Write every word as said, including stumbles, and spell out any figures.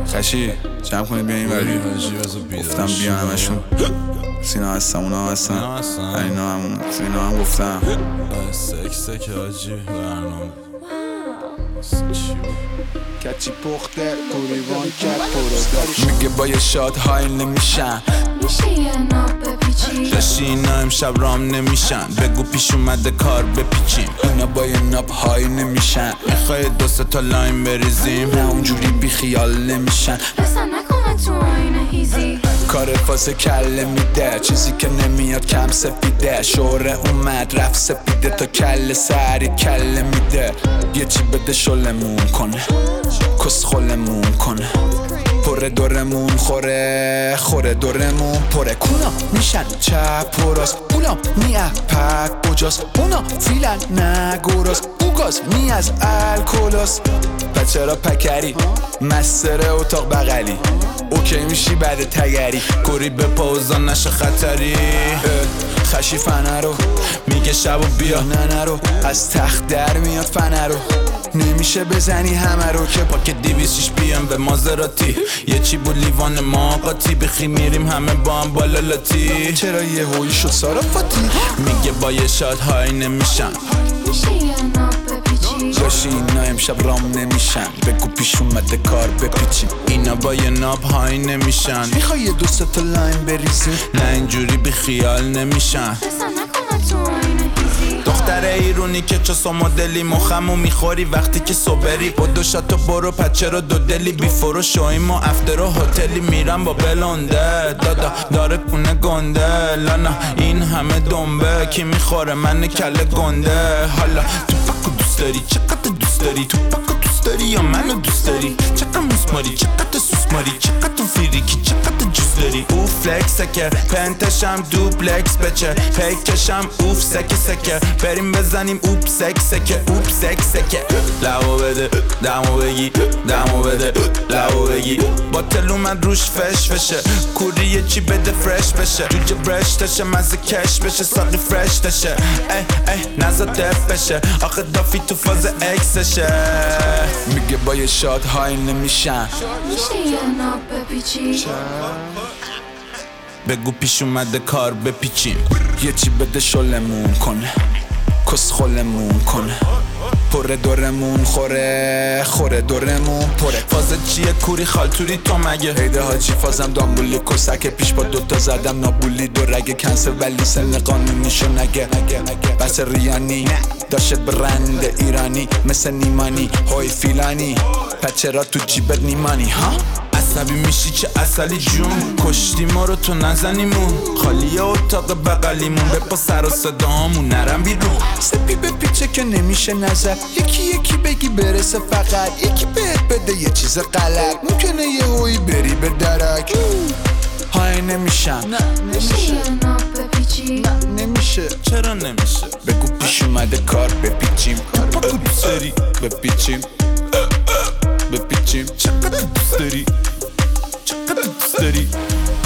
خشی جمع کنید بیان این وری گفتم بیا همشون سینا هستم اونا هستن اینا همون سینا هم گفتم سک سک آجی برنامه کچی پخته کوریوان کت پرودا میگه با یه شاد های نمیشن میشه یه ناب بپیچی داشتی اینا امشب رام نمیشن بگو پیش اومده کار بپیچیم اینا با یه ناب های نمیشن میخوای دو سه تا لاین بریزیم نه اونجوری بی خیال نمیشن بسن نکنه تو آینه هیزی کار فاز کله میده چیزی که نمیاد کم سفیده شوره اومد رفت سپیده تا کله سری کله میده یه چی بده شلمون کنه کس خلمون کنه پره دورمون خوره خوره دورمون پره کونا میشن چپ و راست اونا میه پک بجاست اونا فیلن نگوراست بوگاز می از الکولاست بچه را پکری مستره اتاق بغلی اوکی میشی بعد تگری کوری به پاوزا نشه خطری خشی فنه رو میگه شب و بیا نه نه رو از تخت در میاد فنه رو نمیشه بزنی همه رو که پاک دیویسیش بیام به مازراتی یه چی بود لیوان ما قاطی بخی میریم همه با هم بالا لاتی چرا یه هوی شد صرافاتی میگه با یه شاد های نمیشن میشه یه ناب بپیچی جاشی اینا امشب رام نمیشن بگو پیش اومده کار بپیچیم اینا با یه ناب های نمیشن میخوای یه دوست تا لاین بریزیم نه اینجوری بی خیال نمیشن بسن نکنه تو آینه هیزی دختر ایرونی که چو مدلی مخمو میخوری وقتی که صبری با دو شاتو برو پچه رو دو دلی بی فروش شویم و افتر و هتلی میرم با بلونده دادا داره کنه گنده لانا این همه دنبه کی میخوره من کله گنده حالا تو پاکو دوست داری چقدر دوست داری تو پاکو دوست داری یا منو دوست داری چقدر موسماری چقدر سوسماری چقدر فریکی چقدر جوز داری او فلکسه که پنتشم دوپلکس بچه پیکشم اوف سکه سکه بریم بزنیم اوپ سک سکه اوپ سک سکه لبو بده دمو بگی دمو بده لبو بگی با تل اومد روش فش بشه کوری یه چی بده فرش بشه جوجه برش تشه مزه کش بشه ساقی فرش تشه اه اه نزا دف بشه آخه دافی تو فاز اکسشه میگه با یه شاد های نمیشن میشه یه ناب بپیچی بگو پیش اومده کار بپیچیم یه چی بده شلمون کنه کس خلمون کنه پره دورمون خوره خوره دورمون پره فاز چیه کوری خالتوری تو مگه عیده حاجی فازم دامبولی کسک پیش با دوتا زدم نابولی دو رگه کنسر ولی سن قانونیشو نگه بس ریانی داشت برند ایرانی مثل نیمانی های فیلانی پچه را تو جیبت نیمانی ها عصبی میشی چه اصلی جون کشتی ما رو تو نزنیمون خالیه اتاق بغلیمون بپا سر و صدامون نرم بیرون سپی به پیچه که نمیشه نظر یکی یکی بگی برسه فقط یکی بهت بده یه چیز غلط ممکنه یه هوی بری به درک های نمیشن نه میشه یه ناب بپیچی نمیشه چرا نمیشه بگو پیش اومده کار بپیچیم پاکو دوست داری بپیچیم بپیچیم چقدر دوست داری چقدر دوست داری